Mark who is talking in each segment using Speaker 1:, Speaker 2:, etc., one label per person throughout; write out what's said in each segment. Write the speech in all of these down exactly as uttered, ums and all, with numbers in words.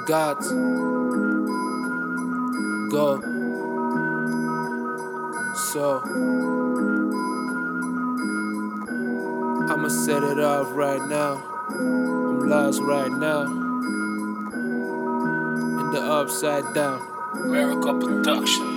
Speaker 1: gods. Go. So I'ma set it off right now. I'm lost right now in the upside down.
Speaker 2: America Production.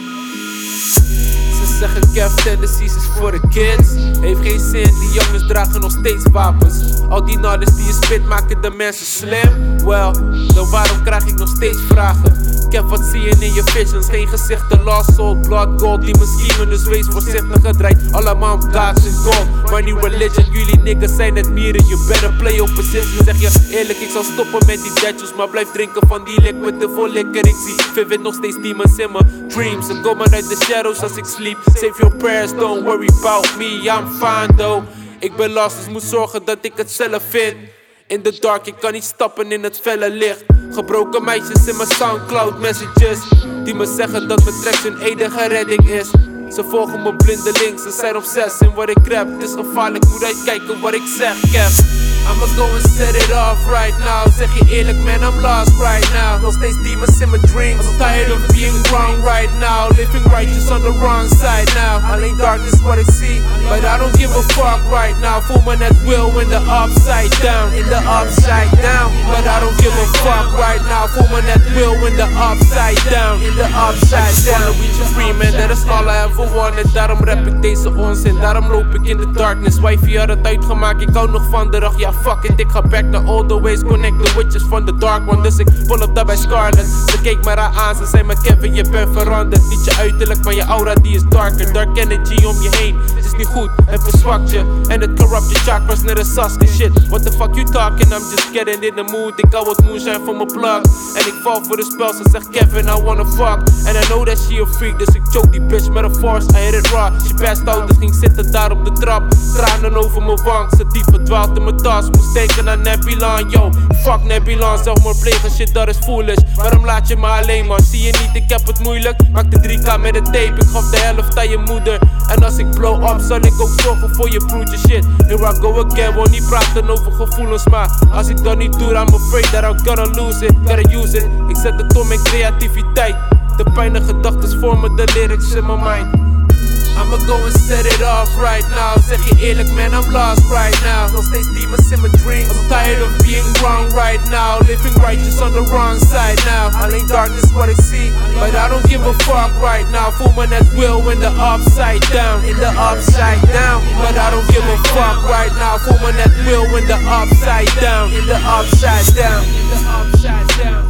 Speaker 1: Ze zeggen Kev tendencies is voor de kids. Heeft geen zin, die jongens dragen nog steeds wapens. Al die knowledge die je spit maken de mensen slim. Well, dan waarom krijg ik nog steeds vragen? Kev, wat zie je in je visions? Geen gezichten, lost soul, blood, gold. Die me schiemen, dus wees voorzichtig gedraaid. Allemaal om gods en gold. Money, religion, jullie niggas zijn net mieren. You better play op position. Zeg je eerlijk, ik zal stoppen met die dadjes, maar blijf drinken van die liquid, te vol liquor. Ik zie vivid nog steeds demons in mijn dreams. Ze komen uit de shadows als ik sleep. Save your prayers, don't worry about me, I'm fine though. Ik ben lost, dus moet zorgen dat ik het zelf vind. In the dark, ik kan niet stappen in het felle licht. Gebroken meisjes in mijn Soundcloud messages, die me zeggen dat mijn tracks hun enige redding is. Ze volgen me blindelings, ze zijn obsessed in wat ik rap. Het is gevaarlijk, moet uitkijken wat ik zeg, Kev. I'ma go and set it off right now. Zeg je eerlijk, man, I'm lost right now. Nog steeds demons in my dreams. I'm tired of being wrong right now. Living righteous on the wrong side now. Alleen darkness what I see, but I don't give a fuck right now. Voel me net will in the upside down. In the upside down, but I don't give a fuck right now. Voel me net will in the upside down. In the upside down. We just free, man, that is all I ever wanted. Daarom rap ik deze onzin, daarom loop ik in the darkness. Wifey had het uitgemaakt, ik hou nog van de dag. Ja, fuck it, ik ga back to all the ways. Connect the witches van the dark one. Dus ik pull up daar bij Scarlet. Ze keek me raar aan, ze zei me Kevin, je bent veranderd. Niet je uiterlijk, maar je aura die is darker. Dark energy om je heen, het is niet goed en verzwakt je. En het corrupt je chakras net als Sasuke shit. What the fuck you talking, I'm just getting in the mood. Ik hou wat moonshine voor mijn plug. En ik val voor de spel, ze zegt Kevin, I wanna fuck. And I know that she a freak, dus ik choke die bitch met een force. I hit it raw, she passed out, dus ging zitten daar op de trap. Tranen over mijn wang, ze diep verdwaald in mijn tas. Moest denken aan Nebulon, yo, fuck Nebulon. Zelfmoord plegen, shit dat is foolish. Waarom laat je me alleen man, zie je niet, ik heb het moeilijk. Maak de drie K met een tape, ik gaf de helft aan je moeder. En als ik blow up, zal ik ook zorgen voor je broertje shit. Here I go again, wil niet praten over gevoelens. Maar als ik dat niet doe, I'm afraid that I'm gonna lose it. Gotta use it, ik zet het om in creativiteit. De pijnlijke gedachten vormen de lyrics in mijn mind. I'ma go and set it off right now. Zeg je eerlijk, man, I'm lost right now. Nog steeds demons in my dreams. I'm tired of being wrong right now. Living righteous on the wrong side now. Alleen darkness what I see, but I don't give a fuck right now. Voel me net will in the upside down. In the upside down, but I don't give a fuck right now. Voel me net will in the upside down. In the upside down. In the upside down.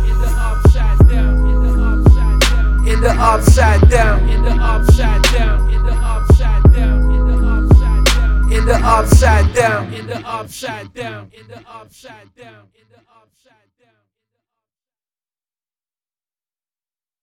Speaker 1: In the upside down. In the upside down. In the upside down. In the upside down. In the upside down. In the upside down. In the upside down. In the upside down.